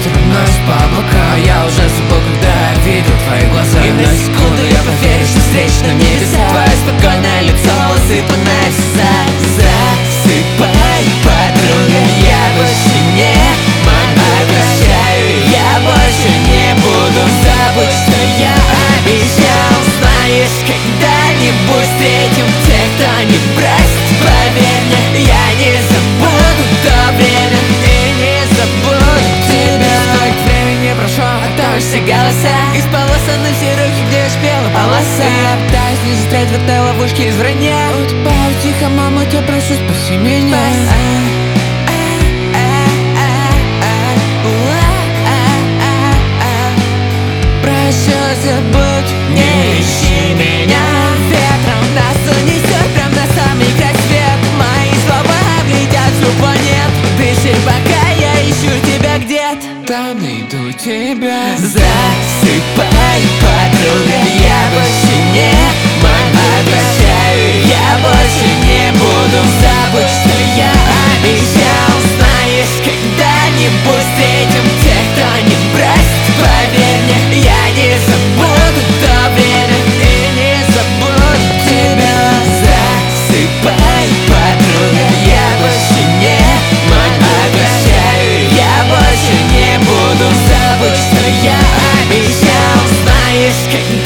ветер уносит по облакам, я уже забыл, когда я видел твои глаза. И на секунду я поверю, что встречным небеса. Твое спокойное лицо, усыпанное засыпай, подруга, я больше не могу. Обещаю, я больше не буду. Забудь, что я обещал. Знаешь, когда-нибудь встретим тех, кто не бросит. Поверь мне, я не забуду то время и не забуду тебя. Сколько времени прошло, а то все голоса из полосанных серых, где шпела полоса. Я пытаюсь не застрять в этой ловушке из вранья. Утопаю тихо, мама, тебя прошу, спаси меня. Прошу, забудь, не ищи меня. Ветром нас унесет прям на самый край свет. Мои слова облетят всю планету. Дыши, пока я ищу тебя где-то. Там найду тебя. Засыпай, подруга, я больше не могу. Обещаю, я больше не буду. Забудь, что я обещал. Знаешь, когда-нибудь встретим тех, кто не бросит. Поверь мне, я не забуду то время и не забуду тебя. Засыпай, подруга, я больше не могу. Обещаю, я больше не буду. Забудь, что я обещал. Знаешь, когда